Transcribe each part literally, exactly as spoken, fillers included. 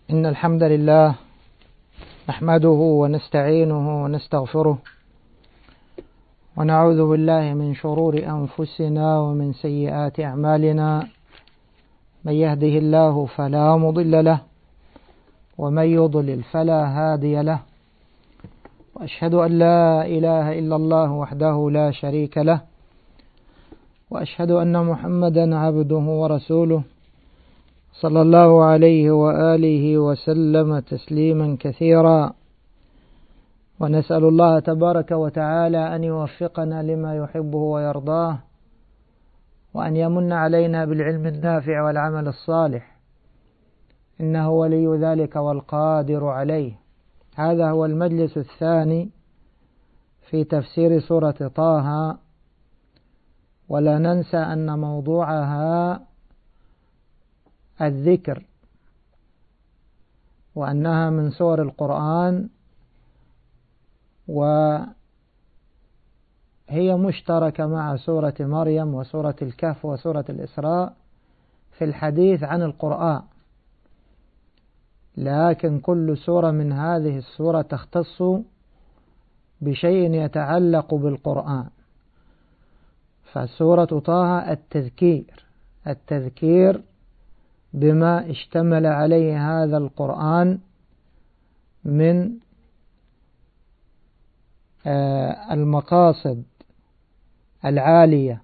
إن الحمد لله نحمده ونستعينه ونستغفره ونعوذ بالله من شرور أنفسنا ومن سيئات أعمالنا. من يهده الله فلا مضل له ومن يضلل فلا هادي له، وأشهد أن لا إله إلا الله وحده لا شريك له، وأشهد أن محمدا عبده ورسوله صلى الله عليه وآله وسلم تسليما كثيرا. ونسأل الله تبارك وتعالى أن يوفقنا لما يحبه ويرضاه، وأن يمن علينا بالعلم النافع والعمل الصالح، إنه ولي ذلك والقادر عليه. هذا هو المجلس الثاني في تفسير سورة طه، ولا ننسى أن موضوعها الذكر، وأنها من سور القرآن، وهي مشتركة مع سورة مريم وسورة الكهف وسورة الإسراء في الحديث عن القرآن، لكن كل سورة من هذه السورة تختص بشيء يتعلق بالقرآن. فسورة طه التذكير التذكير بما اشتمل عليه هذا القرآن من المقاصد العالية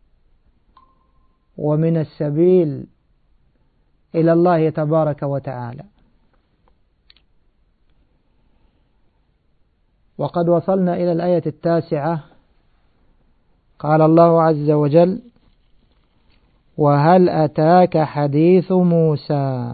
ومن السبيل إلى الله تبارك وتعالى. وقد وصلنا إلى الآية التاسعة. قال الله عز وجل: وهل أتاك حديث موسى.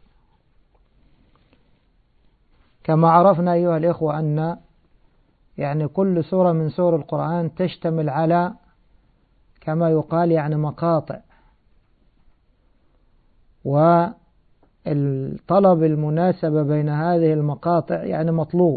كما عرفنا أيها الإخوة أن يعني كل سورة من سور القرآن تشتمل على كما يقال يعني مقاطع، والطلب المناسبة بين هذه المقاطع يعني مطلوب.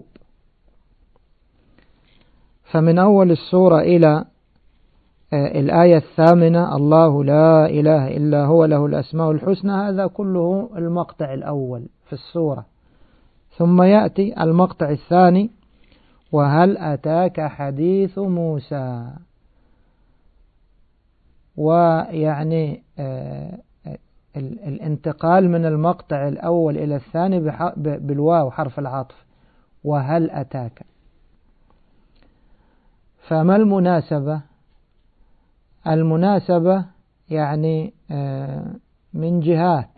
فمن أول السورة إلى الآية الثامنة: الله لا إله إلا هو له الأسماء الحسنى، هذا كله المقطع الأول في السورة. ثم يأتي المقطع الثاني: وهل أتاك حديث موسى. ويعني الانتقال من المقطع الأول إلى الثاني بالواو حرف العطف، وهل أتاك. فما المناسبة؟ المناسبة يعني من جهات.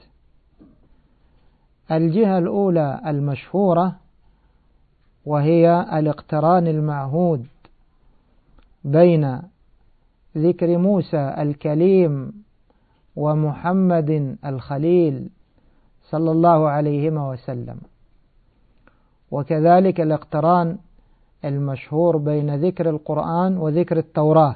الجهة الأولى المشهورة، وهي الاقتران المعهود بين ذكر موسى الكليم ومحمد الخليل صلى الله عليه وسلم، وكذلك الاقتران المشهور بين ذكر القرآن وذكر التوراة.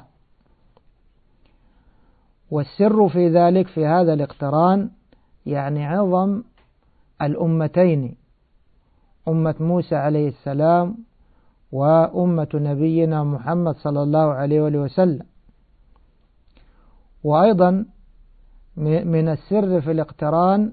والسر في ذلك في هذا الاقتران يعني عظم الأمتين، أمة موسى عليه السلام وأمة نبينا محمد صلى الله عليه وسلم. وأيضا من السر في الاقتران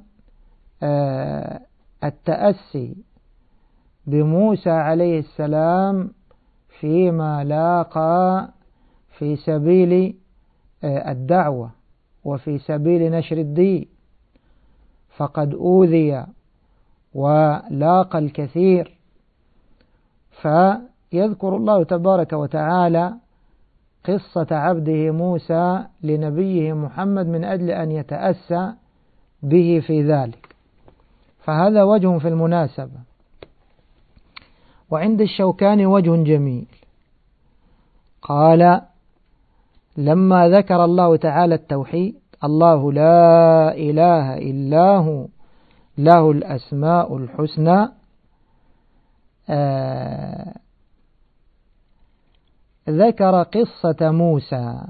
التأسي بموسى عليه السلام فيما لاقى في سبيل الدعوة وفي سبيل نشر الدين، فقد أوذي ولاقى الكثير. فيذكر الله تبارك وتعالى قصة عبده موسى لنبيه محمد من أجل أن يتأسى به في ذلك، فهذا وجه في المناسبة. وعند الشوكاني وجه جميل، قال: لما ذكر الله تعالى التوحيد: الله لا إله إلا هو له الأسماء الحسنى، آه ذكر قصة موسى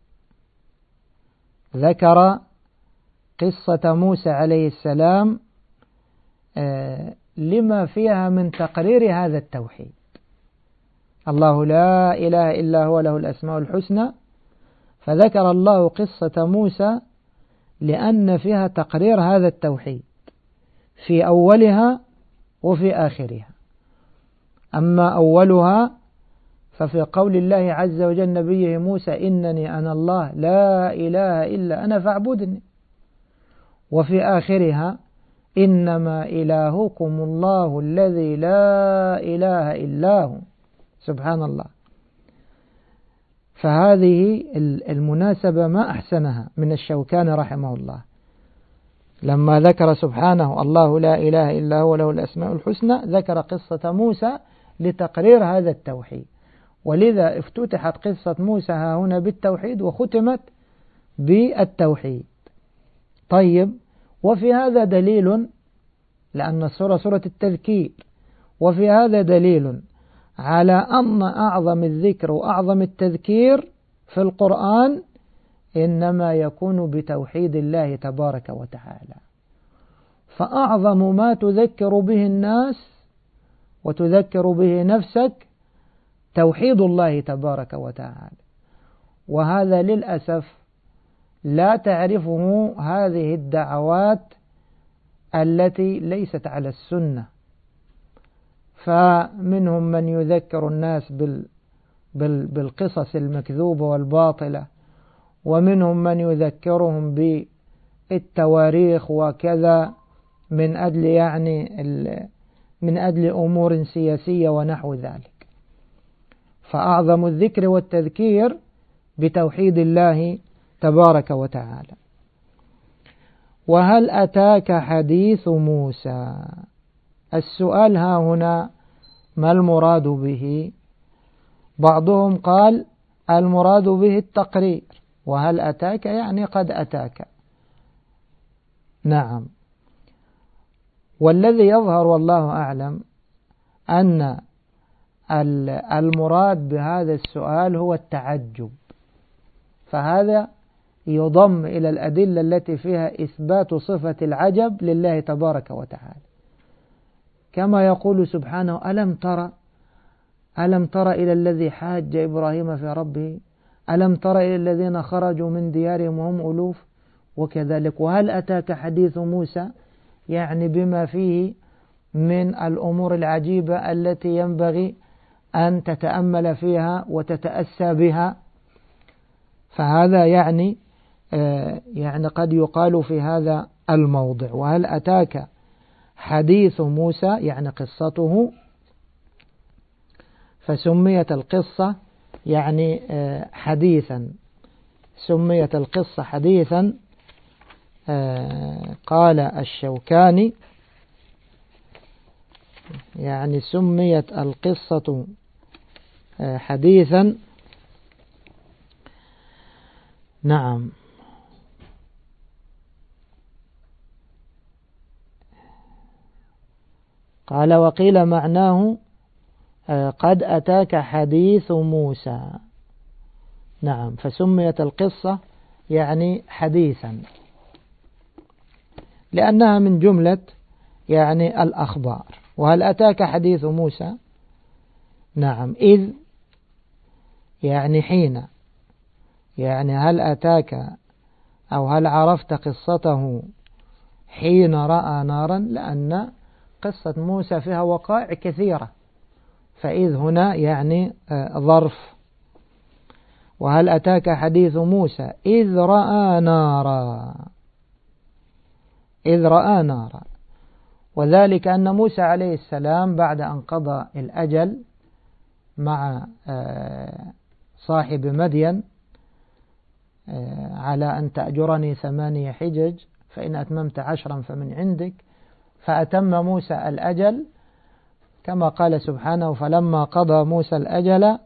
ذكر قصة موسى عليه السلام آه لما فيها من تقرير هذا التوحيد. الله لا إله إلا هو له الأسماء الحسنى، فذكر الله قصة موسى لأن فيها تقرير هذا التوحيد، في أولها وفي آخرها. أما أولها ففي قول الله عز وجل نبيه موسى إنني أنا الله لا إله إلا أنا فاعبدني، وفي آخرها إنما إلهكم الله الذي لا إله إلا هو. سبحان الله. فهذه المناسبة ما أحسنها من الشوكاني رحمه الله لما ذكر سبحانه الله لا إله إلا هو له الأسماء الحسنى، ذكر قصة موسى لتقرير هذا التوحيد، ولذا افتتحت قصة موسى ها هنا بالتوحيد وختمت بالتوحيد. طيب، وفي هذا دليل، لأن السورة سورة التذكير، وفي هذا دليل على أن أعظم الذكر وأعظم التذكير في القرآن إنما يكون بتوحيد الله تبارك وتعالى. فأعظم ما تذكر به الناس وتذكر به نفسك توحيد الله تبارك وتعالى، وهذا للأسف لا تعرفه هذه الدعوات التي ليست على السنة. فمنهم من يذكر الناس بال بال بالقصص المكذوبة والباطلة، ومنهم من يذكرهم بالتواريخ وكذا من أجل يعني من أجل أمور سياسية ونحو ذلك. فأعظم الذكر والتذكير بتوحيد الله تبارك وتعالى. وهل أتاك حديث موسى؟ السؤال ها هنا ما المراد به؟ بعضهم قال المراد به التقرير، وهل أتاك يعني قد أتاك. نعم، والذي يظهر والله أعلم أن المراد بهذا السؤال هو التعجب، فهذا يضم إلى الأدلة التي فيها إثبات صفة العجب لله تبارك وتعالى، كما يقول سبحانه ألم ترى ألم ترى إلى الذي حاج إبراهيم في ربه، ألم ترى إلى الذين خرجوا من ديارهم وهم ألوف، وكذلك وهل أتاك حديث موسى، يعني بما فيه من الأمور العجيبة التي ينبغي أن تتأمل فيها وتتأسى بها. فهذا يعني يعني قد يقال في هذا الموضع وهل أتاك حديث موسى يعني قصته، فسميت القصة يعني حديثا، سميت القصة حديثا. قال الشوكاني يعني سميت القصة حديثا. نعم، قال وقيل معناه قد أتاك حديث موسى. نعم، فسميت القصة يعني حديثا لأنها من جملة يعني الأخبار. وهل أتاك حديث موسى؟ نعم، إذ يعني حين، يعني هل أتاك أو هل عرفت قصته حين رأى نارا، لأن قصة موسى فيها وقائع كثيرة، فإذ هنا يعني ظرف. وهل أتاك حديث موسى إذ رأى نارا، إذ رأى نارا، وذلك أن موسى عليه السلام بعد أن قضى الأجل مع صاحب مدين على أن تأجرني ثمانية حجج فإن أتممت عشرا فمن عندك، فأتم موسى الأجل كما قال سبحانه فلما قضى موسى الأجل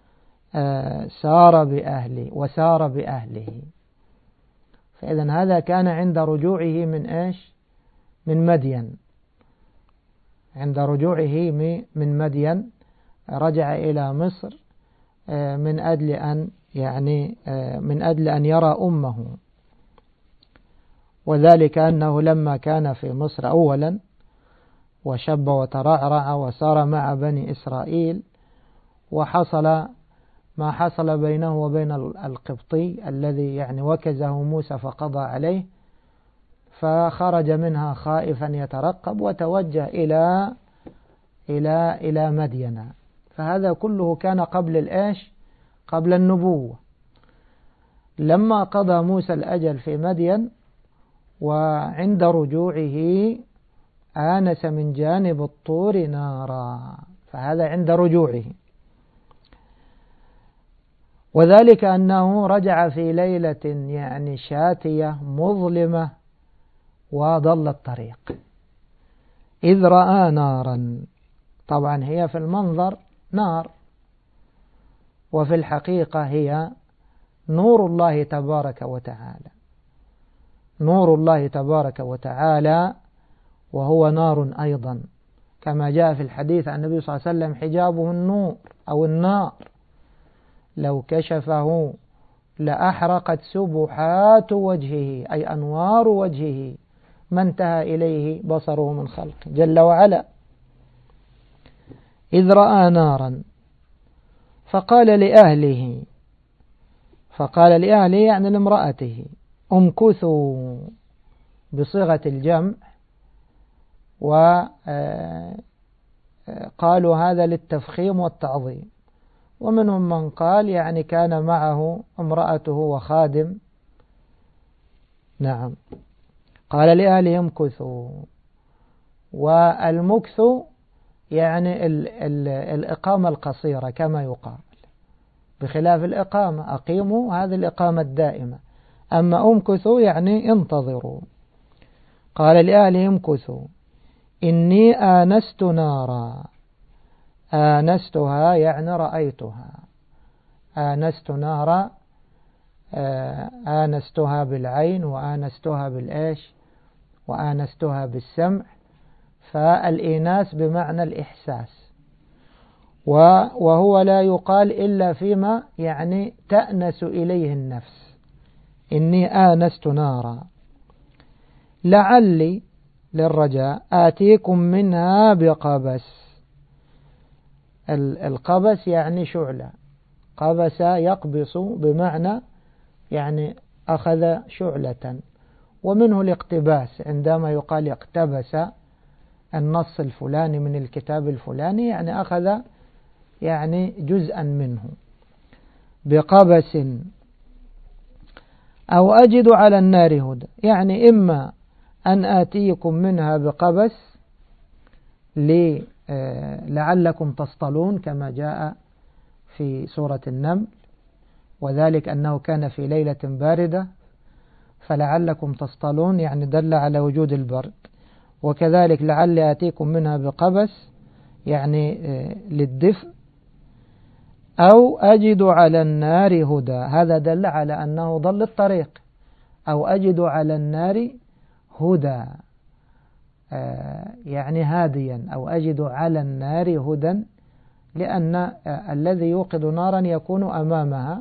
سار بأهله وسار بأهله. فإذن هذا كان عند رجوعه من إيش؟ من مدين، عند رجوعه من مدين رجع إلى مصر من أجل أن يعني من أجل أن يرى أمه، وذلك أنه لما كان في مصر أولا وشب وترعرع وسار مع بني إسرائيل وحصل ما حصل بينه وبين القبطي الذي يعني وكزه موسى فقضى عليه، فخرج منها خائفا يترقب وتوجه إلى إلى إلى مدين. فهذا كله كان قبل الإيش؟ قبل النبوة. لما قضى موسى الأجل في مدين وعند رجوعه آنس من جانب الطور نارا، فهذا عند رجوعه، وذلك أنه رجع في ليلة يعني شاتية مظلمة وضل الطريق، إذ رأى نارا. طبعا هي في المنظر نار، وفي الحقيقة هي نور الله تبارك وتعالى، نور الله تبارك وتعالى، وهو نار أيضا، كما جاء في الحديث عن النبي صلى الله عليه وسلم: حجابه النور أو النار، لو كشفه لأحرقت سبحات وجهه، أي أنوار وجهه، ما انتهى إليه بصره من خلقه جل وعلا. إذ رأى نارا فقال لأهله، فقال لأهله يعني لامرأته: امكثوا، بصيغة الجمع، وقالوا هذا للتفخيم والتعظيم. ومنهم من قال يعني كان معه امرأته وخادم. نعم. قال لأهله امكثوا، والمكث يعني ال ال الإقامة القصيرة كما يقال، بخلاف الإقامة أقيموا، هذه الإقامة الدائمة. أما امكثوا يعني انتظروا. قال لأهله امكثوا إني آنست نارا، آنستها يعني رأيتها، آنست نارا، آنستها بالعين وآنستها بالإيش وآنستها بالسمع، فالإيناس بمعنى الإحساس، وهو لا يقال إلا فيما يعني تأنس إليه النفس. إني آنست نارا لعلي للرجاء آتيكم منها بقبس. القبس يعني شعلة، قبس يقبس بمعنى يعني أخذ شعلة، ومنه الاقتباس عندما يقال اقتبس النص الفلاني من الكتاب الفلاني، يعني أخذ يعني جزءا منه. بقبس أو أجد على النار هدى، يعني إما أن آتيكم منها بقبس لعلكم تصطلون كما جاء في سورة النمل، وذلك أنه كان في ليلة باردة فلعلكم تصطلون يعني دل على وجود البرد، وكذلك لعل آتيكم منها بقبس يعني للدفء، أو أجد على النار هدى، هذا دل على أنه ضل الطريق، أو أجد على النار هدى يعني هاديا، أو أجد على النار هدى، لأن الذي يوقد نارا يكون أمامها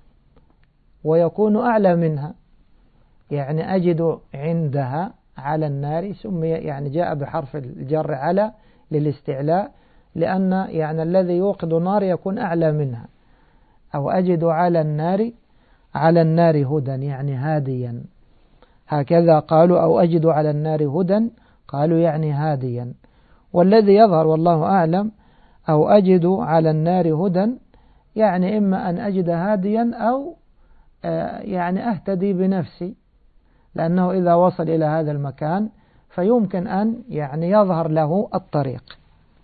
ويكون أعلى منها، يعني أجد عندها على النار سمي يعني جاء بحرف الجر على للاستعلاء، لأن يعني الذي يوقد نار يكون أعلى منها. أو أجد على النار، على النار هدى يعني هاديا، هكذا قالوا. أو أجد على النار هدى قالوا يعني هاديا، والذي يظهر والله أعلم أو أجد على النار هدى يعني إما أن أجد هاديا أو يعني أهتدي بنفسي، لأنه إذا وصل إلى هذا المكان فيمكن أن يعني يظهر له الطريق.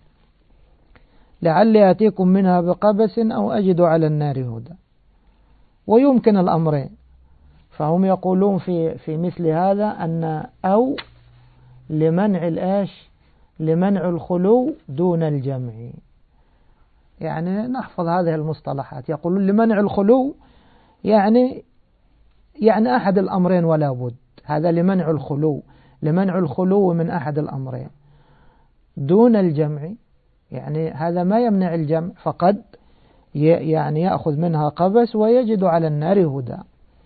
لعلي آتيكم منها بقبس أو أجد على النار هدى، ويمكن الأمرين. فهم يقولون في في مثل هذا أن أو لمنع الآش لمنع الخلو دون الجمع، يعني نحفظ هذه المصطلحات. يقولون لمنع الخلو يعني يعني أحد الأمرين ولا بد، هذا لمنع الخلو، لمنع الخلو من أحد الأمرين دون الجمع، يعني هذا ما يمنع الجمع، فقد يعني يأخذ منها قبس ويجد على النار هدى.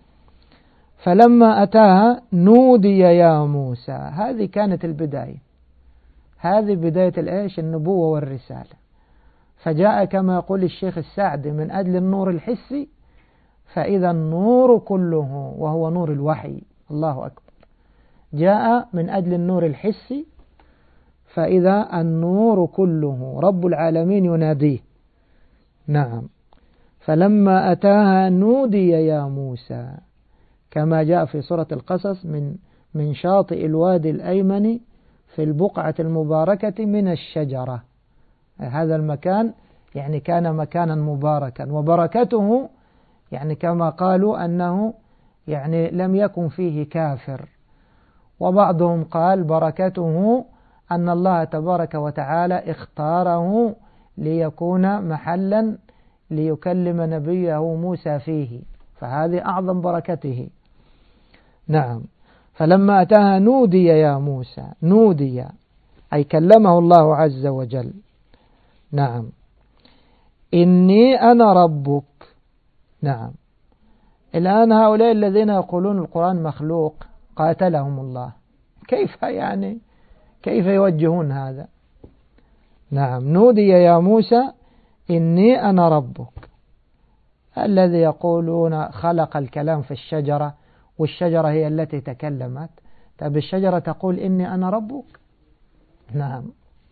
فلما أتاها نودي يا موسى، هذه كانت البداية، هذه بداية الإيش النبوة والرسالة. فجاء كما يقول الشيخ السعدي من أجل النور الحسي، فإذا النور كله وهو نور الوحي، الله أكبر، جاء من أجل النور الحسي، فإذا النور كله رب العالمين يناديه. نعم. فلما أتاها نودي يا موسى، كما جاء في سورة القصص من من شاطئ الوادي الأيمن في البقعة المباركة من الشجرة. هذا المكان يعني كان مكانا مباركا، وبركته يعني كما قالوا أنه يعني لم يكن فيه كافر، وبعضهم قال بركته أن الله تبارك وتعالى اختاره ليكون محلا ليكلم نبيه موسى فيه، فهذه أعظم بركته. نعم. فلما أتاها نودي يا موسى، نودي أي كلمه الله عز وجل. نعم. إني أنا ربك. نعم. الآن هؤلاء الذين يقولون القرآن مخلوق قاتلهم الله، كيف يعني كيف يوجهون هذا؟ نعم. نودي يا موسى إني أنا ربك، الذي يقولون خلق الكلام في الشجرة والشجرة هي التي تكلمت. طب الشجرة تقول إني أنا ربك؟ نعم.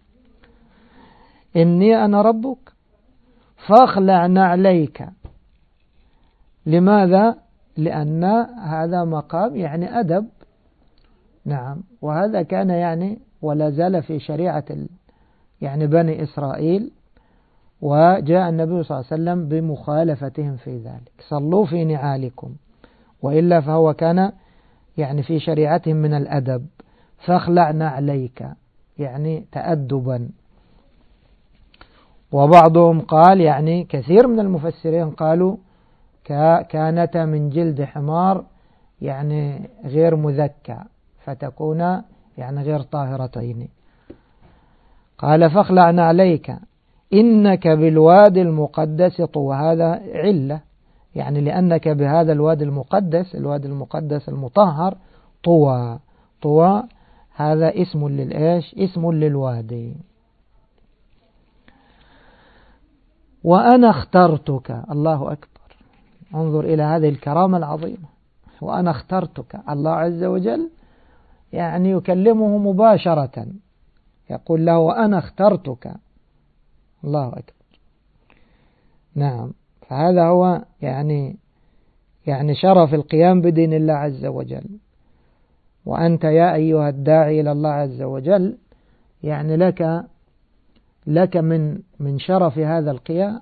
إني أنا ربك فاخلع نعليك. لماذا؟ لأن هذا مقام يعني أدب. نعم. وهذا كان يعني ولا زال في شريعة يعني بني إسرائيل، وجاء النبي صلى الله عليه وسلم بمخالفتهم في ذلك، صلوا في نعالكم، وإلا فهو كان يعني في شريعتهم من الأدب. فاخلع نعليك يعني تأدبا. وبعضهم قال يعني كثير من المفسرين قالوا كانت من جلد حمار يعني غير مذكى، فتكون يعني غير طاهرتين. قال فاخلع نعليك إنك بالوادي المقدس طوى. هذا علة يعني لأنك بهذا الوادي المقدس، الوادي المقدس المطهر، طوى. طوى هذا اسم للإيش؟ اسم للوادي. وأنا اخترتك. الله أكبر. انظر إلى هذه الكرامة العظيمة. وأنا اخترتك. الله عز وجل يعني يكلمه مباشرة، يقول له وأنا اخترتك. الله أكبر. نعم. فهذا هو يعني يعني شرف القيام بدين الله عز وجل. وأنت يا أيها الداعي إلى الله عز وجل يعني لك لك من من شرف هذا القيام.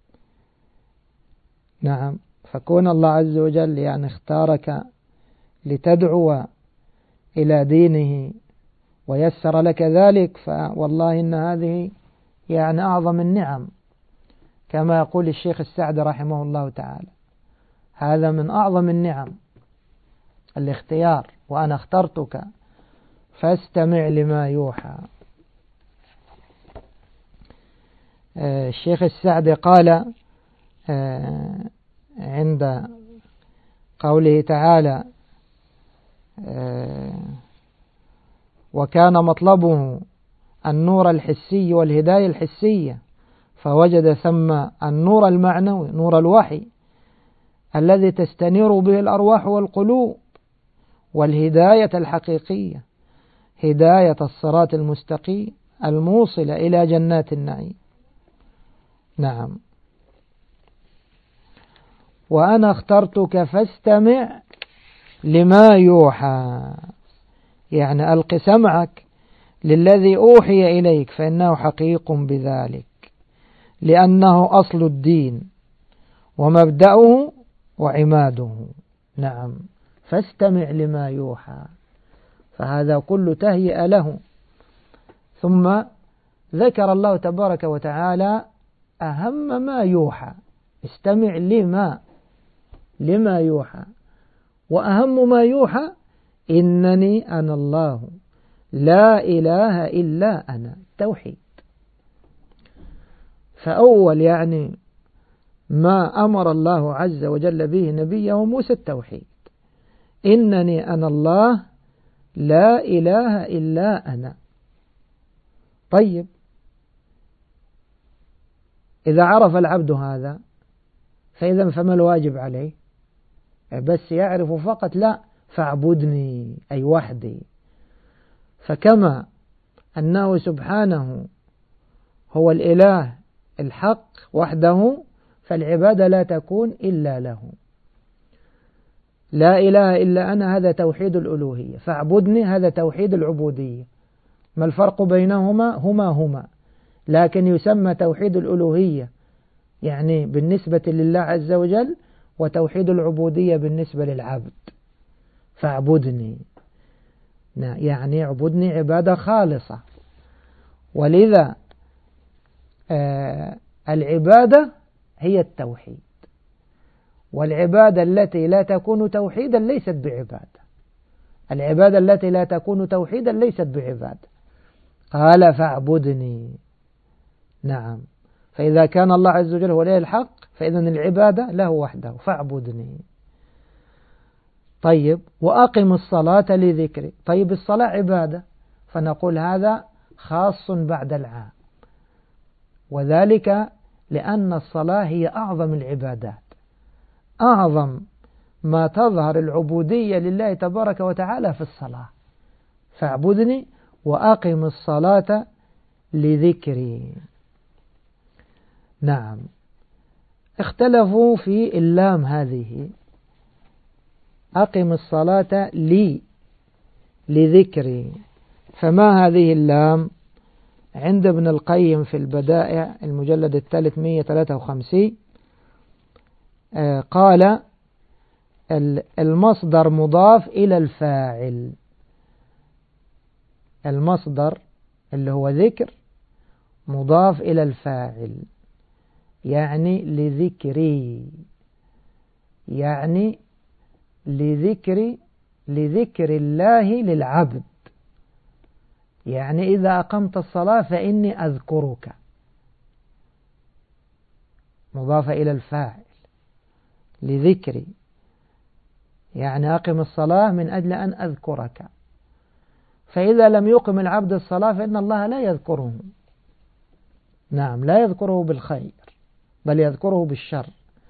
نعم. فكون الله عز وجل يعني اختارك لتدعو إلى دينه ويسر لك ذلك، فوالله إن هذه يعني أعظم النعم، كما يقول الشيخ السعدي رحمه الله تعالى، هذا من أعظم النعم الاختيار. وأنا اخترتك فاستمع لما يوحى. الشيخ السعدي قال عند قوله تعالى وكان مطلبه النور الحسي والهداية الحسية، فوجد ثم النور المعنوي نور الوحي الذي تستنير به الأرواح والقلوب، والهداية الحقيقية هداية الصراط المستقيم الموصلة إلى جنات النعيم. نعم. وأنا اخترتك فاستمع لما يوحى، يعني ألق سمعك للذي أوحي إليك فإنه حقيق بذلك، لأنه أصل الدين ومبدأه وعماده. نعم. فاستمع لما يوحى، فهذا كل تهيئ له. ثم ذكر الله تبارك وتعالى أهم ما يوحى. استمع لما لما يوحى، وأهم ما يوحى إنني أنا الله لا إله إلا أنا، توحيد. فأول يعني ما أمر الله عز وجل به نبيه موسى التوحيد، إنني أنا الله لا إله إلا أنا. طيب إذا عرف العبد هذا فإذا فما الواجب عليه؟ بس يعرف فقط؟ لا، فاعبدني أي وحدي. فكما أنه سبحانه هو الإله الحق وحده، فالعبادة لا تكون إلا له. لا إله إلا أنا، هذا توحيد الألوهية. فاعبدني، هذا توحيد العبودية. ما الفرق بينهما؟ هما هما، لكن يسمى توحيد الألوهية يعني بالنسبة لله عز وجل، وتوحيد العبودية بالنسبة للعبد. فاعبدني يعني اعبدني عبادة خالصة. ولذا آه العبادة هي التوحيد، والعبادة التي لا تكون توحيدا ليست بعبادة. العبادة التي لا تكون توحيدا ليست بعبادة. قال فاعبدني. نعم، فإذا كان الله عز وجل هو الإله الحق، فإذن العبادة له وحده. فاعبدني. طيب، وأقم الصلاة لذكري. طيب، الصلاة عبادة، فنقول هذا خاص بعد العام، وذلك لأن الصلاة هي أعظم العبادات، أعظم ما تظهر العبودية لله تبارك وتعالى في الصلاة. فاعبدني وأقم الصلاة لذكري. نعم، اختلفوا في اللام هذه، أقم الصلاة لي لذكري، فما هذه اللام؟ عند ابن القيم في البدائع المجلد الثالث مئة وثلاثة وخمسين قال المصدر مضاف إلى الفاعل. المصدر اللي هو ذكر مضاف إلى الفاعل، يعني لذكري، يعني لذكر لذكر الله للعبد. يعني إذا أقمت الصلاة فإني أذكرك، مضافة إلى الفاعل لذكري، يعني أقم الصلاة من أجل أن أذكرك. فإذا لم يقم العبد الصلاة فإن الله لا يذكره. نعم، لا يذكره بالخير، بل يذكره بالشر.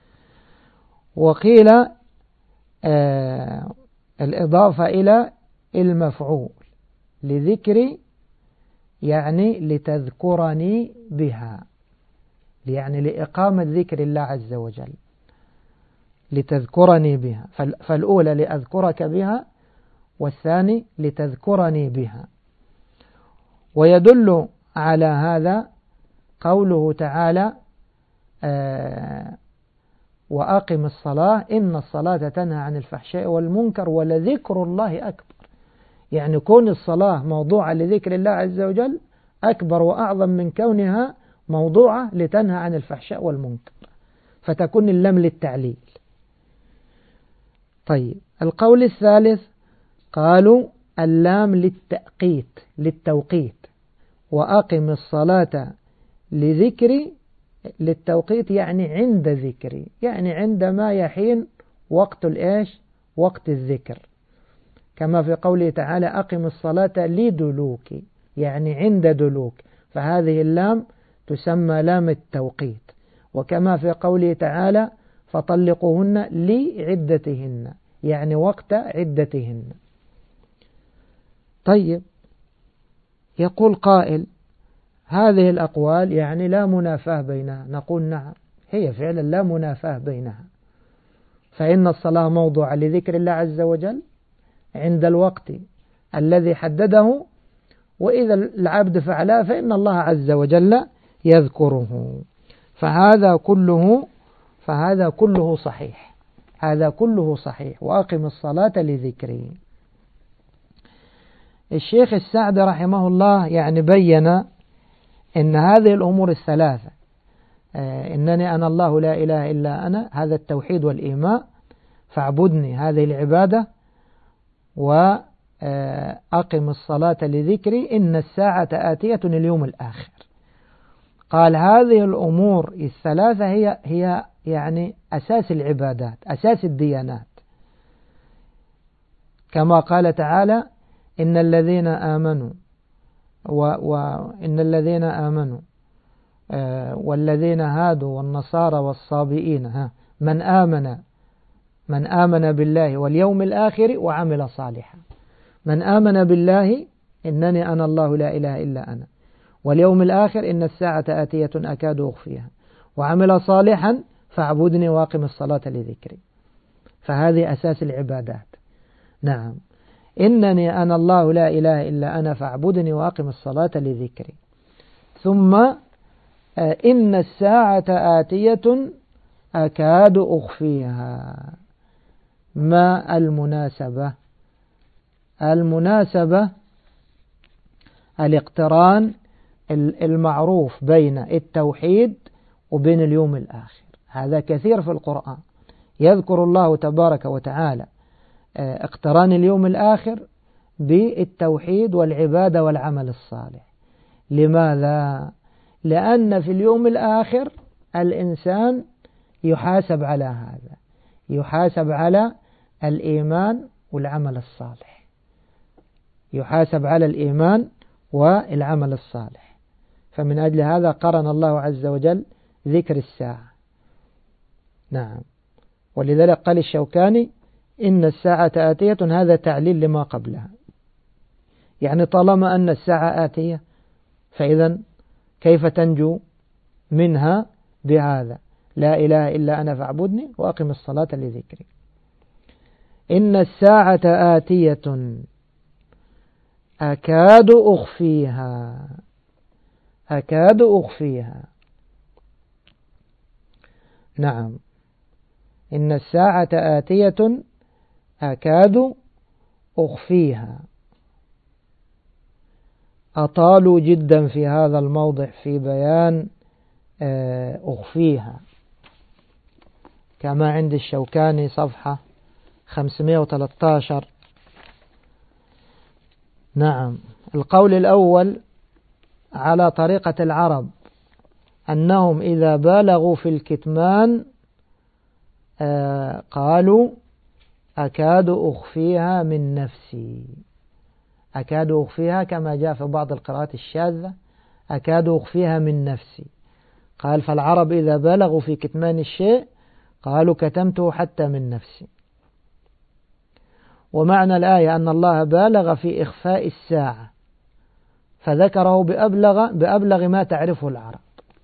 وقيل آه الإضافة إلى المفعول لذكري، يعني لتذكرني بها، يعني لإقامة ذكر الله عز وجل، لتذكرني بها. فالأولى لأذكرك بها، والثاني لتذكرني بها. ويدل على هذا قوله تعالى آه وأقم الصلاة إن الصلاة تنهى عن الفحشاء والمنكر ولذكر الله أكبر. يعني كون الصلاة موضوعة لذكر الله عز وجل أكبر وأعظم من كونها موضوعة لتنهى عن الفحشاء والمنكر، فتكون اللام للتعليل. طيب، القول الثالث قالوا اللام للتأقيت للتوقيت. وأقم الصلاة لذكري للتوقيت، يعني عند ذكري، يعني عندما يحين وقت الإيش؟ وقت الذكر، كما في قوله تعالى أقم الصلاة لدلوك، يعني عند دلوك، فهذه اللام تسمى لام التوقيت. وكما في قوله تعالى فطلقوهن لعدتهن، يعني وقت عدتهن. طيب، يقول قائل هذه الأقوال يعني لا منافاة بينها. نقول نعم، هي فعلا لا منافاة بينها، فإن الصلاة موضوع لذكر الله عز وجل عند الوقت الذي حدده، وإذا العبد فعلها فإن الله عز وجل يذكره. فهذا كله فهذا كله صحيح، هذا كله صحيح. وأقم الصلاة لذكري. الشيخ السعدي رحمه الله يعني بين إن هذه الأمور الثلاثة، إنني أنا الله لا إله إلا أنا، هذا التوحيد والإيماء، فاعبدني هذه العبادة، وأقم الصلاة لذكري، إن الساعة آتية اليوم الآخر. قال هذه الأمور الثلاثة هي هي يعني أساس العبادات، أساس الديانات، كما قال تعالى إن الذين آمنوا وإن الذين آمنوا والذين هادوا والنصارى والصابئين ها من آمن من آمن بالله واليوم الآخر وعمل صالحا. من آمن بالله إنني أنا الله لا إله إلا أنا، واليوم الآخر إن الساعة آتية أكاد أخفيها، وعمل صالحا فاعبدني واقم الصلاة لذكري. فهذه أساس العبادات. نعم، إنني أنا الله لا إله إلا أنا فاعبدني واقم الصلاة لذكري. ثم إن الساعة آتية أكاد أخفيها. ما المناسبة؟ المناسبة الاقتران المعروف بين التوحيد وبين اليوم الآخر. هذا كثير في القرآن، يذكر الله تبارك وتعالى اقتران اليوم الآخر بالتوحيد والعبادة والعمل الصالح. لماذا؟ لأن في اليوم الآخر الإنسان يحاسب على هذا، يحاسب على الإيمان والعمل الصالح، يحاسب على الإيمان والعمل الصالح. فمن أجل هذا قرن الله عز وجل ذكر الساعة. نعم، ولذلك قال الشوكاني إن الساعة آتية، هذا تعليل لما قبلها. يعني طالما أن الساعة آتية فإذا كيف تنجو منها؟ بهذا لا إله إلا أنا فاعبدني وأقم الصلاة لذكري. إن الساعة آتية أكاد أخفيها، أكاد أخفيها. نعم، إن الساعة آتية أكاد أخفيها. أطالوا جدا في هذا الموضع في بيان أخفيها، كما عند الشوكاني صفحة خمسمائة وثلاثة عشر. نعم، القول الأول على طريقة العرب أنهم إذا بالغوا في الكتمان قالوا أكاد أخفيها من نفسي، أكاد أخفيها كما جاء في بعض القراءات الشاذة أكاد أخفيها من نفسي. قال فالعرب إذا بالغوا في كتمان الشيء قالوا كتمته حتى من نفسي. ومعنى الآية أن الله بالغ في إخفاء الساعة فذكره بأبلغ, بأبلغ ما تعرفه العرب.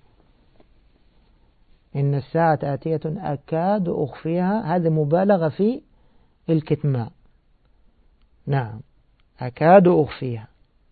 إن الساعة آتية أكاد أخفيها، هذه مبالغة في الكتمان. نعم، أكاد أخفيها،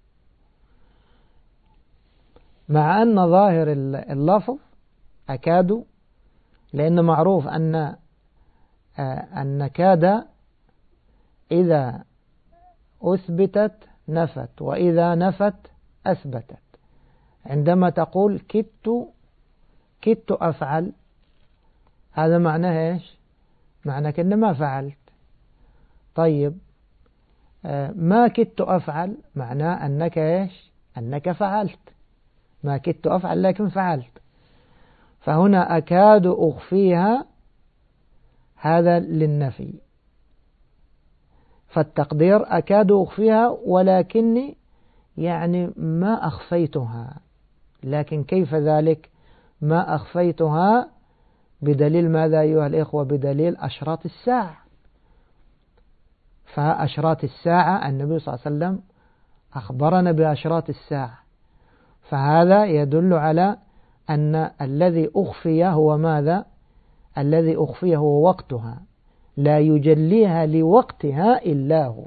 مع أن ظاهر اللفظ أكاد، لأن معروف أن أن كاد إذا أثبتت نفت، وإذا نفت أثبتت. عندما تقول كدت كدت أفعل، هذا معناه إيش؟ معنى كأن ما فعلت. طيب ما كدت أفعل معناه أنك إيش؟ أنك فعلت. ما كدت أفعل لكن فعلت. فهنا أكاد أخفيها هذا للنفي، فالتقدير أكاد أخفيها ولكني يعني ما أخفيتها. لكن كيف ذلك؟ ما أخفيتها بدليل ماذا أيها الإخوة؟ بدليل أشراط الساعة. فأشراط الساعة النبي صلى الله عليه وسلم أخبرنا بأشراط الساعة، فهذا يدل على أن الذي أخفي هو ماذا؟ الذي أخفي هو وقتها، لا يجليها لوقتها إلا هو.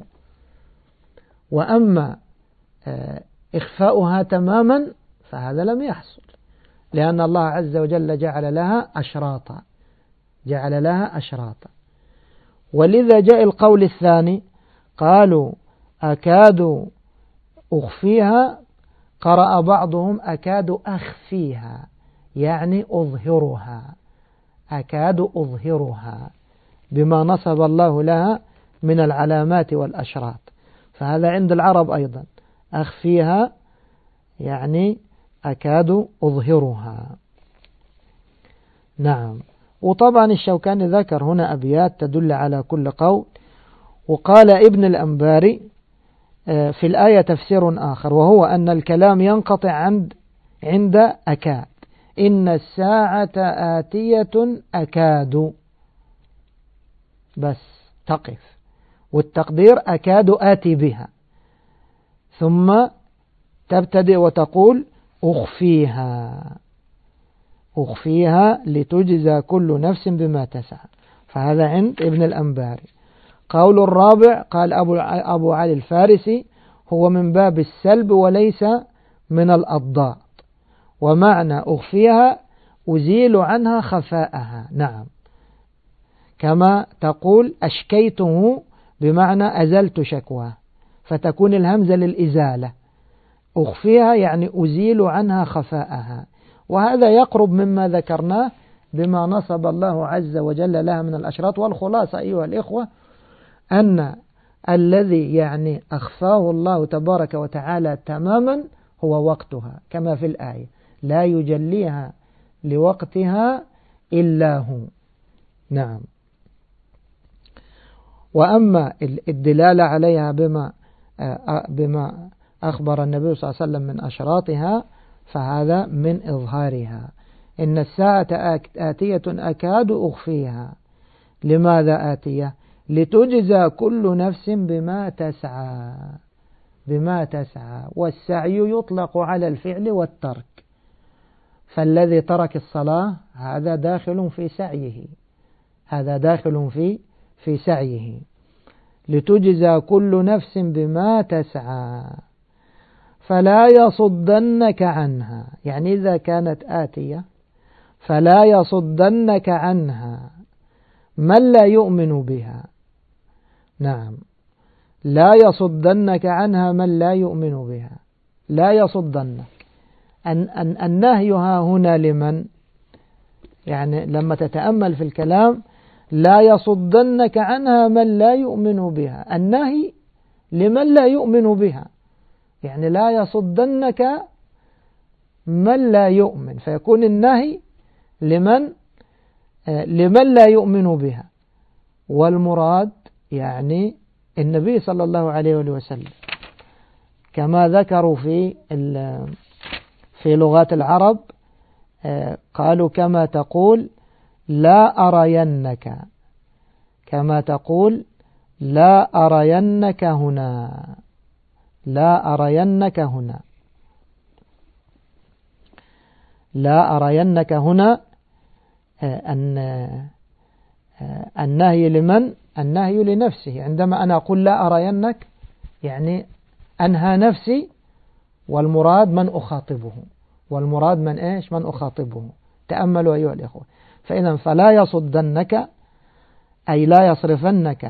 وأما إخفاؤها تماما فهذا لم يحصل، لأن الله عز وجل جعل لها أشراطا، جعل لها أشراطا. ولذا جاء القول الثاني قالوا أكاد أخفيها، قرأ بعضهم أكاد أخفيها، يعني أظهرها، أكاد أظهرها بما نصب الله لها من العلامات والأشراط. فهذا عند العرب أيضا، أخفيها يعني أكاد أظهرها. نعم، وطبعا الشوكاني ذكر هنا أبيات تدل على كل قول. وقال ابن الأنباري في الآية تفسير آخر، وهو أن الكلام ينقطع عند عند أكاد. إن الساعة آتية أكاد، بس تقف، والتقدير أكاد آتي بها. ثم تبتدئ وتقول أخفيها أخفيها لتجزى كل نفس بما تسعى. فهذا عند ابن الأنباري. قول الرابع قال أبو, أبو علي الفارسي هو من باب السلب وليس من الأضداد، ومعنى أخفيها أزيل عنها خفاءها. نعم، كما تقول أشكيته بمعنى أزلت شكواه، فتكون الهمزة للإزالة. أخفيها يعني أزيل عنها خفاءها، وهذا يقرب مما ذكرناه بما نصب الله عز وجل لها من الأشراط. والخلاصة أيها الإخوة أن الذي يعني أخفاه الله تبارك وتعالى تماما هو وقتها، كما في الآية لا يجليها لوقتها إلا هو. نعم. وأما الدلالة عليها بما بما أخبر النبي صلى الله عليه وسلم من أشراطها فهذا من إظهارها. إن الساعة آتية أكاد أخفيها. لماذا آتية؟ لتجزى كل نفس بما تسعى بما تسعى. والسعي يطلق على الفعل والترك، فالذي ترك الصلاة هذا داخل في سعيه هذا داخل في في سعيه. لتجزى كل نفس بما تسعى فلا يصدنك عنها، يعني إذا كانت آتية فلا يصدنك عنها من لا يؤمن بها. نعم، لا يصدنك عنها من لا يؤمن بها. لا يصدنك أن أن النهي ها هنا لمن؟ يعني لما تتأمل في الكلام لا يصدنك عنها من لا يؤمن بها، النهي لمن لا يؤمن بها، يعني لا يصدنك من لا يؤمن، فيكون النهي لمن لمن لا يؤمن بها. والمراد يعني النبي صلى الله عليه وسلم، كما ذكروا في في لغات العرب قالوا كما تقول لا أرينك كما تقول لا أرينك هنا لا أرينك هنا لا أرينك هنا أن النهي لمن؟ النهي لنفسه. عندما أنا أقول لا أرينك يعني أنهى نفسي، والمراد من أخاطبه والمراد من إيش؟ من أخاطبه. تأملوا أيها الإخوة. فإذا فلا يصدنك أي لا يصرفنك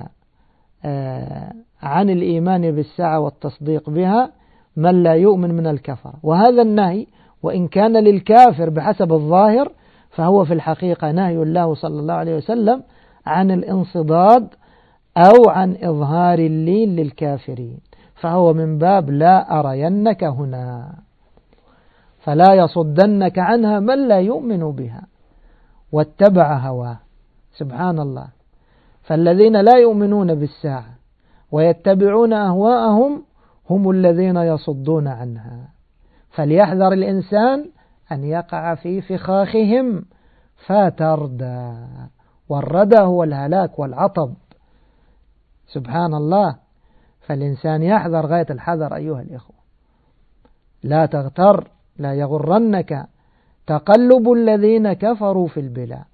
عن الإيمان بالساعة والتصديق بها من لا يؤمن من الكفر. وهذا النهي وإن كان للكافر بحسب الظاهر فهو في الحقيقة نهي الله صلى الله عليه وسلم عن الانصداد أو عن إظهار اللين للكافرين، فهو من باب لا أرينك هنا. فلا يصدنك عنها من لا يؤمن بها واتبع هواه. سبحان الله. فالذين لا يؤمنون بالساعة ويتبعون أهواءهم هم الذين يصدون عنها. فليحذر الإنسان أن يقع في فخاخهم فتردى، والردى هو الهلاك والعطب. سبحان الله. فالإنسان يحذر غاية الحذر أيها الإخوة. لا تغتر، لا يغرنك تقلب الذين كفروا في البلاد.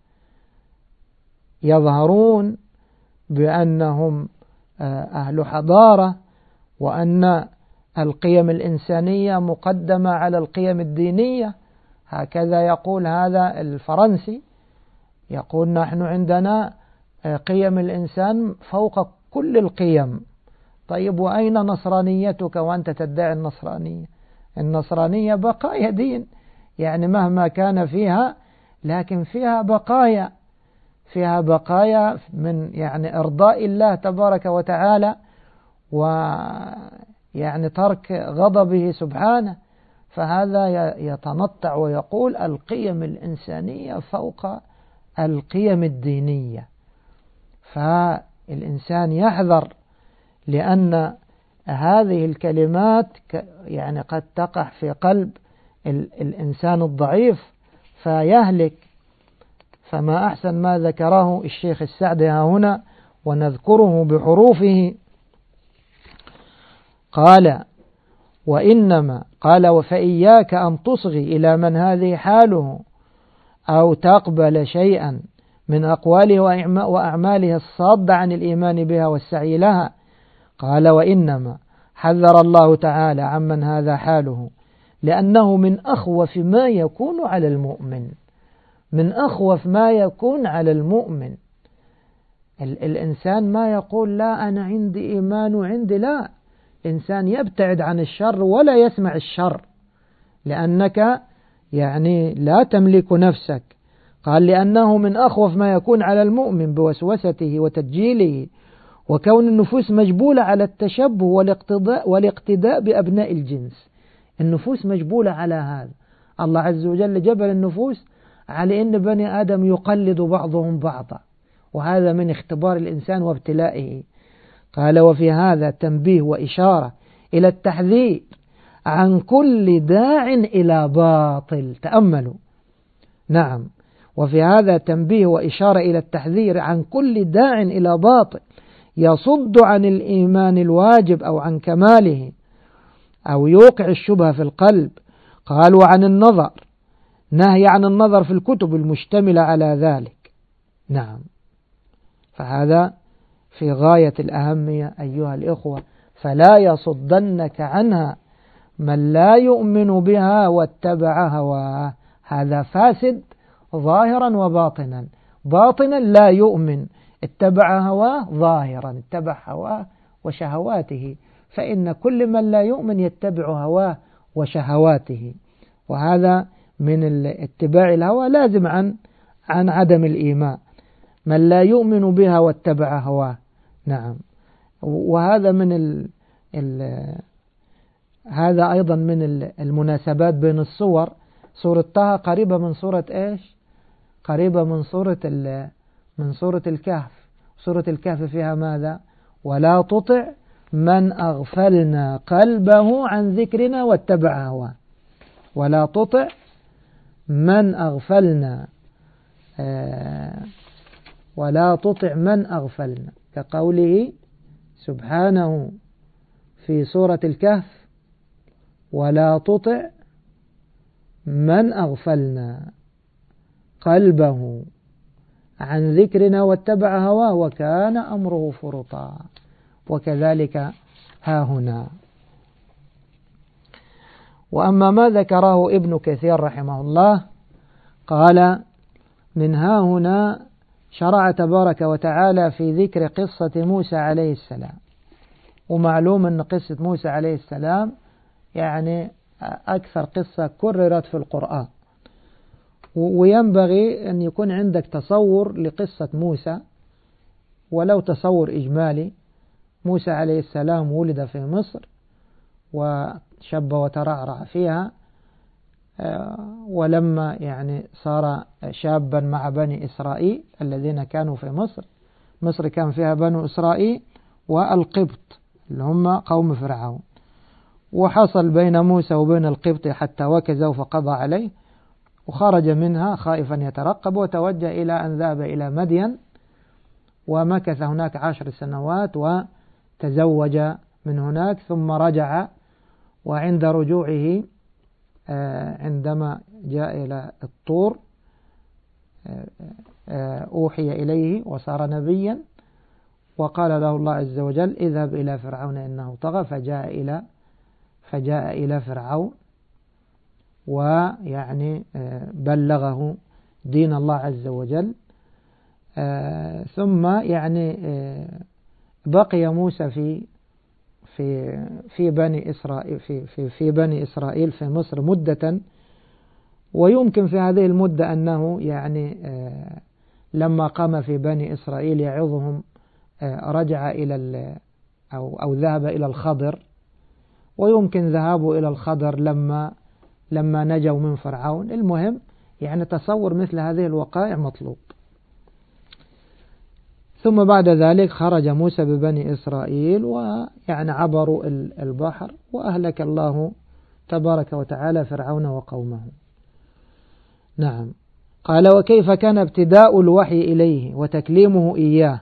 يظهرون بأنهم أهل حضارة وأن القيم الإنسانية مقدمة على القيم الدينية. هكذا يقول هذا الفرنسي، يقول نحن عندنا قيم الإنسان فوق كل القيم. طيب وأين نصرانيتك وأنت تدعي النصرانية؟ النصرانية بقايا دين، يعني مهما كان فيها لكن فيها بقايا فيها بقايا من يعني إرضاء الله تبارك وتعالى، ويعني ترك غضبه سبحانه. فهذا يتنطع ويقول القيم الإنسانية فوق القيم الدينية. فالإنسان يحذر، لأن هذه الكلمات يعني قد تقع في قلب الإنسان الضعيف فيهلك. فما أحسن ما ذكره الشيخ السعدي هنا ونذكره بحروفه. قال وإنما قال فإياك أن تصغي إلى من هذه حاله أو تقبل شيئا من أقواله وأعماله الصادة عن الإيمان بها والسعي لها. قال وإنما حذر الله تعالى عمن هذا حاله لأنه من أخوف ما يكون على المؤمن، من أخوف ما يكون على المؤمن. الإنسان ما يقول لا أنا عندي إيمان وعندي، لا، إنسان يبتعد عن الشر ولا يسمع الشر، لأنك يعني لا تملك نفسك. قال لأنه من أخوف ما يكون على المؤمن بوسوسته وتدجيله، وكون النفوس مجبولة على التشبه والاقتداء, والاقتداء بأبناء الجنس. النفوس مجبولة على هذا. الله عز وجل جبل النفوس على أن بني آدم يقلد بعضهم بعضا، وهذا من اختبار الإنسان وابتلائه. قال وفي هذا تنبيه وإشارة إلى التحذير عن كل داع إلى باطل. تأملوا، نعم، وفي هذا تنبيه وإشارة إلى التحذير عن كل داع إلى باطل يصد عن الإيمان الواجب أو عن كماله أو يوقع الشبهة في القلب. قال وعن النظر، نهي عن النظر في الكتب المشتملة على ذلك. نعم، فهذا في غاية الأهمية أيها الإخوة، فلا يصدنك عنها من لا يؤمن بها واتبع هواه. هذا فاسد ظاهرا وباطنا. باطنا لا يؤمن، اتبع هواه، ظاهرا اتبع هواه وشهواته، فإن كل من لا يؤمن يتبع هواه وشهواته، وهذا من اتباع الهوى لازم عن عن عدم الإيمان. من لا يؤمن بها واتبع هواه. نعم، وهذا من ال ال هذا أيضا من المناسبات بين الصور. سورة طه قريبة من سورة إيش؟ قريبة من سورة من سورة الكهف. سورة الكهف فيها ماذا؟ ولا تطع من أغفلنا قلبه عن ذكرنا واتبع هواه. ولا تطع من أغفلنا آه ولا تطع من أغفلنا، كقوله سبحانه في سورة الكهف ولا تطع من أغفلنا قلبه عن ذكرنا واتبع هواه وكان أمره فرطا. وكذلك ها هنا. وأما ما ذكره ابن كثير رحمه الله قال من ها هنا شرع تبارك وتعالى في ذكر قصة موسى عليه السلام. ومعلوم أن قصة موسى عليه السلام يعني أكثر قصة كررت في القرآن، وينبغي أن يكون عندك تصور لقصة موسى ولو تصور إجمالي. موسى عليه السلام ولد في مصر وشب وترعرع فيها، ولما يعني صار شابا مع بني إسرائيل الذين كانوا في مصر. مصر كان فيها بنو إسرائيل والقبط اللي هم قوم فرعون، وحصل بين موسى وبين القبط حتى وكزوا فقضى عليه، وخرج منها خائفا يترقب، وتوجه إلى أن ذهب إلى مدين ومكث هناك عشر سنوات وتزوج من هناك، ثم رجع. وعند رجوعه عندما جاء إلى الطور أوحي إليه وصار نبيا، وقال له الله عز وجل اذهب إلى فرعون إنه طغى، فجاء إلى فجاء إلى فرعون ويعني بلغه دين الله عز وجل. ثم يعني بقي موسى في في في بني إسرائيل في في في بني إسرائيل في مصر مدة. ويمكن في هذه المدة أنه يعني لما قام في بني إسرائيل يعظهم رجع إلى أو أو ذهب إلى الخضر، ويمكن ذهابه إلى الخضر لما لما نجوا من فرعون. المهم يعني تصور مثل هذه الوقائع مطلوب. ثم بعد ذلك خرج موسى ببني إسرائيل ويعني عبروا البحر، وأهلك الله تبارك وتعالى فرعون وقومه. نعم. قال وكيف كان ابتداء الوحي إليه وتكليمه إياه.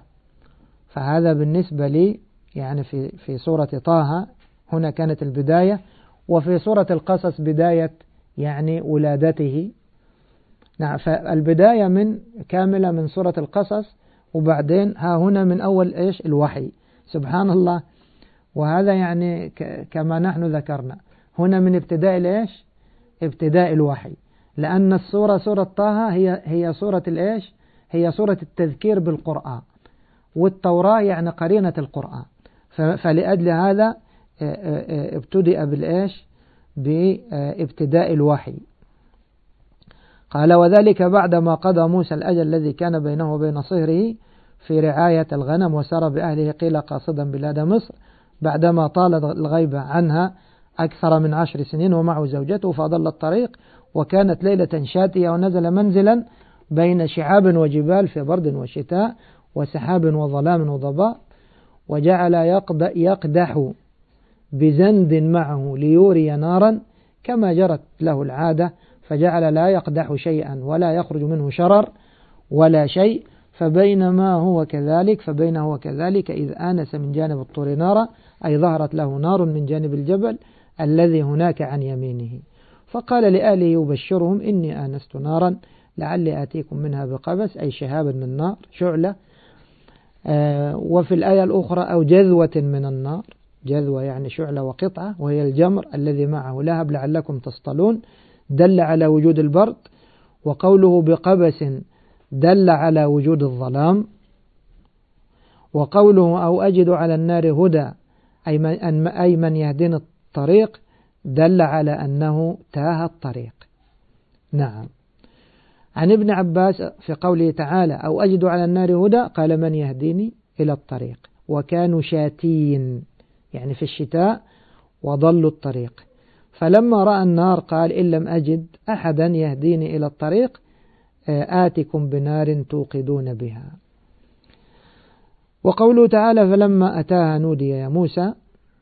فهذا بالنسبة لي يعني في في سورة طه هنا كانت البداية، وفي سورة القصص بداية يعني ولادته. نعم، فالبداية من كاملة من سورة القصص، وبعدين ها هنا من أول إيش الوحي. سبحان الله. وهذا يعني كما نحن ذكرنا هنا من ابتداء الإيش ابتداء الوحي، لأن السورة سورة طه هي هي سورة الإيش هي سورة التذكير بالقرآن، والتوراة يعني قرينة القرآن. فلأجل هذا ابتدأ بالإيش بابتداء الوحي. قال وذلك بعدما قضى موسى الأجل الذي كان بينه وبين صهره في رعاية الغنم، وسار بأهله قيل قاصدا بلاد مصر، بعدما طالت الغيبة عنها أكثر من عشر سنين ومعه زوجته، فأضل الطريق، وكانت ليلة شاتية، ونزل منزلا بين شعاب وجبال في برد وشتاء وسحاب وظلام وضباء، وجعل يقدح بزند معه ليوري نارا كما جرت له العادة، فجعل لا يقدح شيئا ولا يخرج منه شرر ولا شيء، فبينما هو كذلك فبينه هو كذلك إذ آنس من جانب الطور نارا، أي ظهرت له نار من جانب الجبل الذي هناك عن يمينه، فقال لأهله يبشرهم إني آنست نارا لعلي آتيكم منها بقبس، أي شهاب من نار شعلة. آه وفي الآية الأخرى أو جذوة من النار، جذوة يعني شعلة وقطعة، وهي الجمر الذي معه لهب لعلكم تصطلون، دل على وجود البرد. وقوله بقبس دل على وجود الظلام. وقوله أو أجد على النار هدى أي من يهدين الطريق دل على أنه تاه الطريق. نعم. عن ابن عباس في قوله تعالى أو أجد على النار هدى قال من يهديني إلى الطريق، وكانوا شاتين يعني في الشتاء وضلوا الطريق، فلما رأى النار قال إن لم أجد أحدا يهديني إلى الطريق آتكم بنار توقدون بها. وقوله تعالى فلما أتاها نودي يا موسى،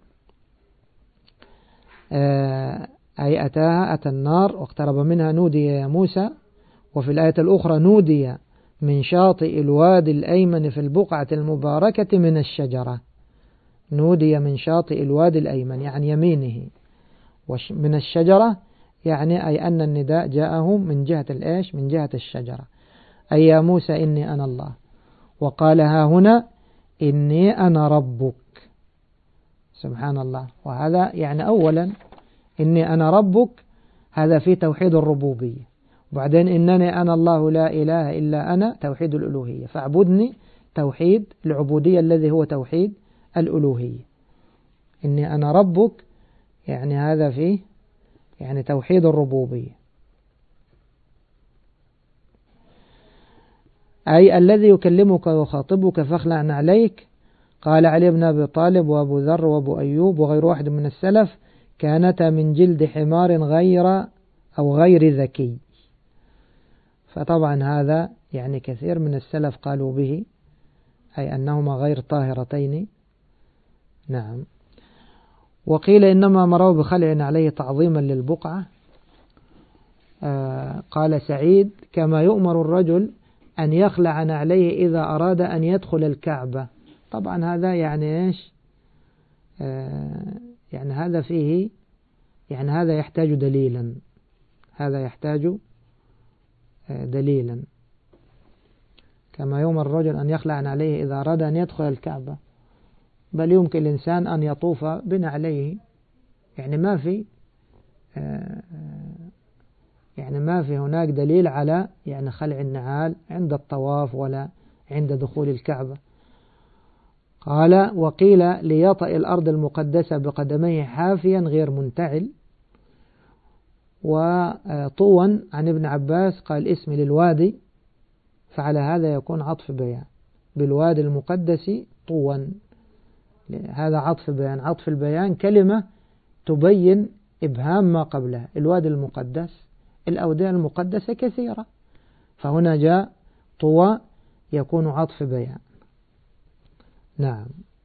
أي أتاها أتى النار واقترب منها نودي يا موسى. وفي الآية الأخرى نودي من شاطئ الوادي الأيمن في البقعة المباركة من الشجرة، نودي من شاطئ الوادي الأيمن يعني يمينه، ومن الشجرة يعني أي أن النداء جاءه من جهة الإيش من جهة الشجرة، أي يا موسى إني أنا الله. وقال ها هنا إني أنا ربك. سبحان الله. وهذا يعني أولا إني أنا ربك هذا في توحيد الربوبية، وبعدين إنني أنا الله لا إله إلا أنا توحيد الألوهية، فاعبدني توحيد العبودية الذي هو توحيد الألوهية. إني أنا ربك يعني هذا فيه يعني توحيد الربوبية، أي الذي يكلمك ويخاطبك فاخلع عليك. قال علي بن أبي طالب وأبو ذر وأبو أيوب وغير واحد من السلف كانتا من جلد حمار غير أو غير ذكي، فطبعا هذا يعني كثير من السلف قالوا به، أي أنهما غير طاهرتين. نعم. وقيل إنما مروا بخلع عليه تعظيما للبقعة. آه قال سعيد كما يؤمر الرجل أن يخلع عليه إذا أراد أن يدخل الكعبة. طبعا هذا يعني إيش آه يعني هذا فيه يعني هذا يحتاج دليلا هذا يحتاج آه دليلا كما يؤمر الرجل أن يخلع عليه إذا أراد أن يدخل الكعبة، بل يمكن الإنسان أن يطوف بنعليه، يعني ما في آه يعني ما في هناك دليل على يعني خلع النعال عند الطواف ولا عند دخول الكعبة. قال وقيل ليطأ الأرض المقدسة بقدميه حافيا غير منتعل. وطوا عن ابن عباس قال اسم للوادي، فعلى هذا يكون عطف بيان بالوادي المقدس طوا، هذا عطف بيان. عطف البيان كلمة تبين إبهام ما قبلها. الوادي المقدس الأودية المقدسة كثيرة، فهنا جاء طوى يكون عطف بيان. نعم.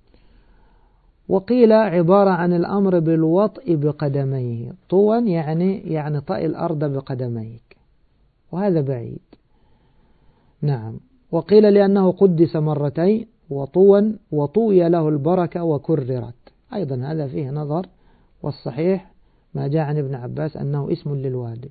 وقيل عبارة عن الأمر بالوطء بقدميه، طوى يعني يعني طأ الأرض بقدميك، وهذا بعيد. نعم. وقيل لأنه قدس مرتين وطوى وطوي له البركة وكررت، أيضا هذا فيه نظر، والصحيح ما جاء عن ابن عباس أنه اسم للوادي.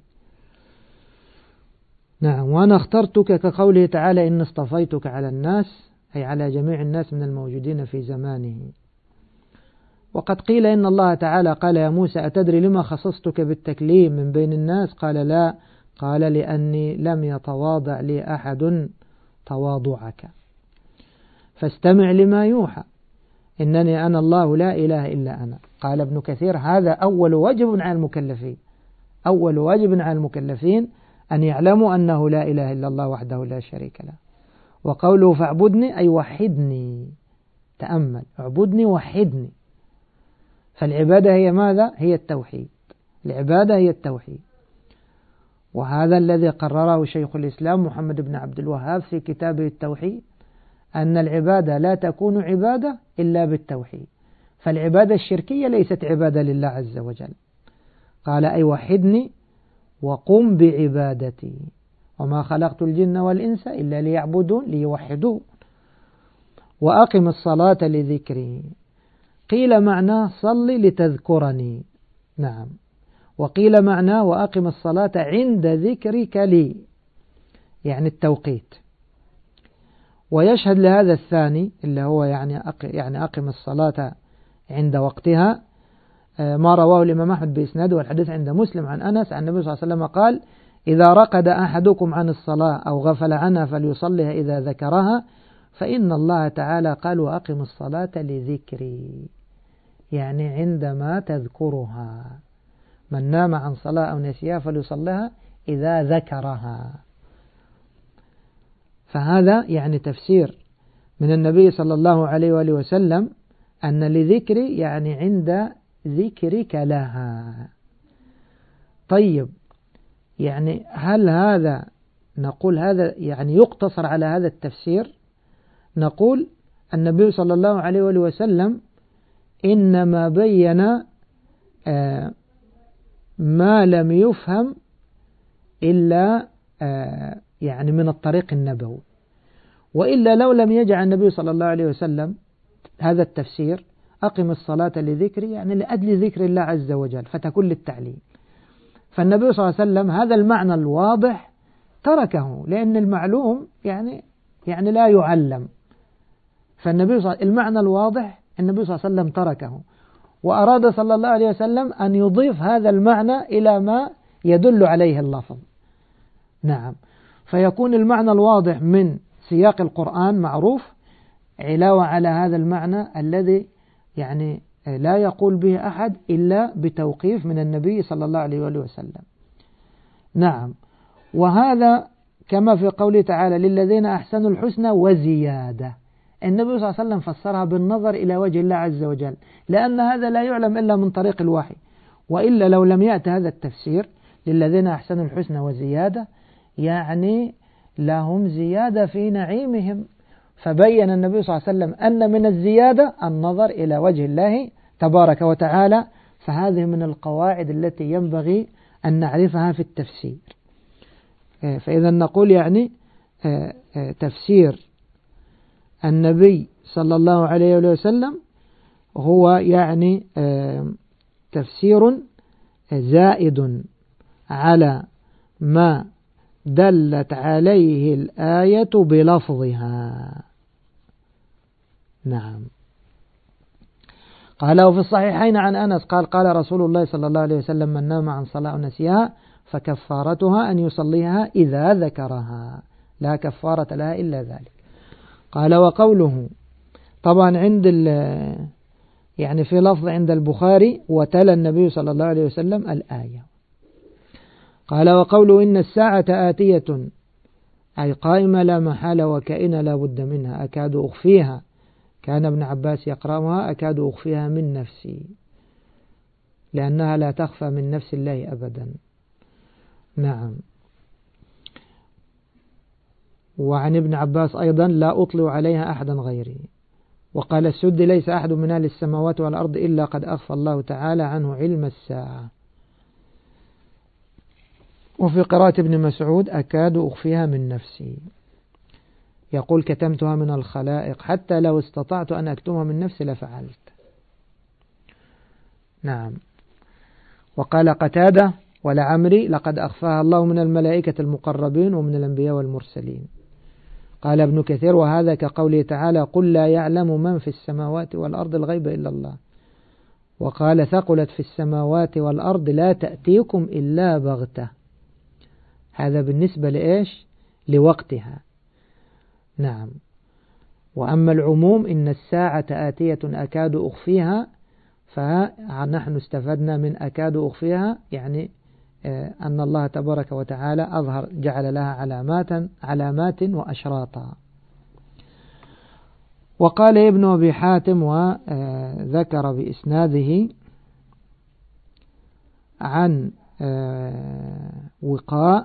نعم. وأنا اخترتك كقوله تعالى إن اصطفيتك على الناس، أي على جميع الناس من الموجودين في زمانه. وقد قيل إن الله تعالى قال يا موسى أتدري لما خصصتك بالتكليم من بين الناس؟ قال لا، قال لأني لم يتواضع لي أحد تواضعك، فاستمع لما يوحى إنني أنا الله لا إله إلا أنا. قال ابن كثير هذا أول واجب على المكلفين، أول واجب على المكلفين أن يعلموا أنه لا إله إلا الله وحده لا شريك له. وقوله فاعبدني أي وحدني، تأمل، اعبدني وحدني. فالعبادة هي ماذا؟ هي التوحيد، العبادة هي التوحيد. وهذا الذي قرره شيخ الإسلام محمد بن عبد الوهاب في كتابه التوحيد، أن العبادة لا تكون عبادة إلا بالتوحيد. فالعبادة الشركية ليست عبادة لله عز وجل. قال أي وحدني وقم بعبادتي وما خلقت الجن والإنس إلا ليعبدون ليوحدون وأقم الصلاة لذكري. قيل معناه صل لتذكرني، نعم، وقيل معناه وأقم الصلاة عند ذكرك لي، يعني التوقيت. ويشهد لهذا الثاني اللي هو يعني يعني أقم الصلاة عند وقتها ما رواه الإمام أحمد بإسناده والحديث عند مسلم عن أنس عن النبي صلى الله عليه وسلم قال إذا رقد أحدكم عن الصلاة أو غفل عنها فليصلها إذا ذكرها فإن الله تعالى قال وأقم الصلاة لذكري، يعني عندما تذكرها. من نام عن صلاة أو نسيها فليصلها إذا ذكرها. فهذا يعني تفسير من النبي صلى الله عليه وآله وسلم أن لذكري يعني عند ذكرك لها. طيب، يعني هل هذا نقول هذا يعني يقتصر على هذا التفسير؟ نقول النبي صلى الله عليه وآله وسلم إنما بين ما لم يفهم إلا يعني من الطريق النبوي، وإلا لو لم يجعل النبي صلى الله عليه وسلم هذا التفسير أقم الصلاة لذكري يعني لأجل ذكر الله عز وجل فتكون للتعليم. فالنبي صلى الله عليه وسلم هذا المعنى الواضح تركه لأن المعلوم يعني يعني لا يعلم. فالنبي صلى المعنى الواضح النبي صلى الله عليه وسلم تركه، وأراد صلى الله عليه وسلم أن يضيف هذا المعنى إلى ما يدل عليه اللفظ. نعم، فيكون المعنى الواضح من سياق القرآن معروف علاوة على هذا المعنى الذي يعني لا يقول به أحد إلا بتوقيف من النبي صلى الله عليه وآله وسلم. نعم، وهذا كما في قوله تعالى للذين أحسنوا الحسنى وزيادة. النبي صلى الله عليه وسلم فسرها بالنظر إلى وجه الله عز وجل، لأن هذا لا يعلم إلا من طريق الوحي، وإلا لو لم يأتي هذا التفسير للذين أحسنوا الحسنى وزيادة يعني لهم زيادة في نعيمهم. فبين النبي صلى الله عليه وسلم أن من الزيادة النظر إلى وجه الله تبارك وتعالى. فهذه من القواعد التي ينبغي أن نعرفها في التفسير. فإذا نقول يعني تفسير النبي صلى الله عليه وسلم هو يعني تفسير زائد على ما دلت عليه الآية بلفظها. نعم. قال وفي الصحيحين عن أنس قال قال رسول الله صلى الله عليه وسلم من نام عن صلاة نسيها فكفارتها أن يصليها إذا ذكرها لا كفارة لها إلا ذلك. قال وقوله طبعا عند يعني في لفظ عند البخاري وتلا النبي صلى الله عليه وسلم الآية. قال وقوله إن الساعة آتية أي قائمة لا محالة وكائنة لا بد منها أكاد أخفيها. كان ابن عباس يقرأها أكاد أخفيها من نفسي لأنها لا تخفى من نفس الله أبدا. نعم. وعن ابن عباس أيضا لا أطلع عليها أحدا غيري. وقال السد ليس أحد من أهل السماوات والأرض إلا قد أخفى الله تعالى عنه علم الساعة. وفي قراءة ابن مسعود أكاد أخفيها من نفسي يقول كتمتها من الخلائق حتى لو استطعت أن أكتمها من نفسي لفعلت. نعم. وقال قتادة ولعمري لقد أخفاها الله من الملائكة المقربين ومن الأنبياء والمرسلين. قال ابن كثير وهذا كقوله تعالى قل لا يعلم من في السماوات والأرض الغيب إلا الله. وقال ثقلت في السماوات والأرض لا تأتيكم إلا بغتة. هذا بالنسبة لإيش؟ لوقتها. نعم. وأما العموم إن الساعة آتية أكاد أخفيها، فنحن استفدنا من أكاد أخفيها يعني أن الله تبارك وتعالى أظهر جعل لها علامات علامات وأشراطا. وقال ابن أبي حاتم وذكر بإسناده عن وقاء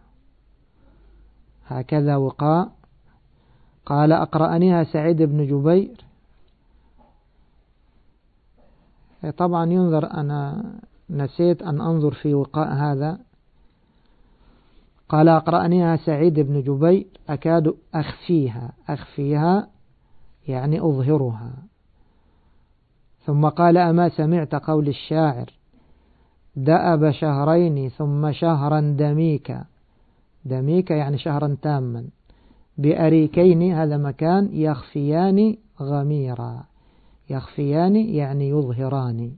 هكذا وقاء قال أقرأنيها سعيد بن جبير. طبعا ينظر أنا نسيت أن أنظر في وقاء هذا. قال أقرأنيها سعيد بن جبير أكاد أخفيها أخفيها يعني أظهرها. ثم قال أما سمعت قول الشاعر دأب شهرين ثم شهرا دميك. دميك يعني شهرا تاما بأريكين هذا مكان يخفيان غميرا. يخفيان يعني يظهران.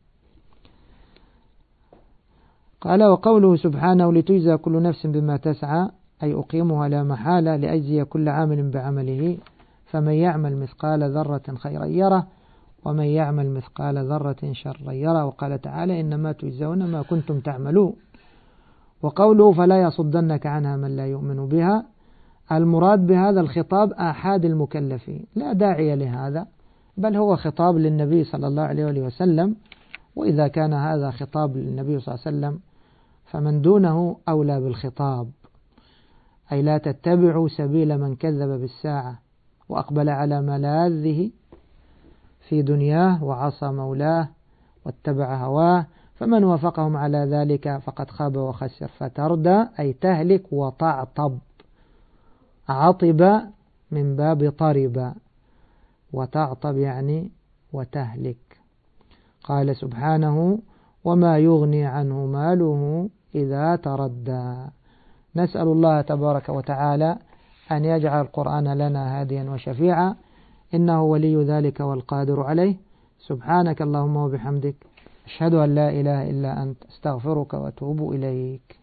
قال وقوله سبحانه لتجزى كل نفس بما تسعى أي أقيمها لا محالة لأجزي كل عامل بعمله فمن يعمل مثقال ذرة خيرا يره ومن يعمل مثقال ذرة شرا يره. وقال تعالى إنما تجزون ما كنتم تعملون. وقوله فلا يصدنك عنها من لا يؤمن بها المراد بهذا الخطاب آحاد المكلفين لا داعي لهذا بل هو خطاب للنبي صلى الله عليه وسلم. وإذا كان هذا خطاب للنبي صلى الله عليه وسلم فمن دونه أولى بالخطاب. أي لا تتبعوا سبيل من كذب بالساعة وأقبل على ملاذه في دنياه وعصى مولاه واتبع هواه فمن وافقهم على ذلك فقد خاب وخسر. فتردى أي تهلك وتعطب. عطب من باب طرب وتعطب يعني وتهلك. قال سبحانه وما يغني عنه ماله إذا تردى. نسأل الله تبارك وتعالى أن يجعل القرآن لنا هاديا وشفيعا إنه ولي ذلك والقادر عليه. سبحانك اللهم وبحمدك أشهد أن لا إله إلا أنت استغفرك وأتوب إليك.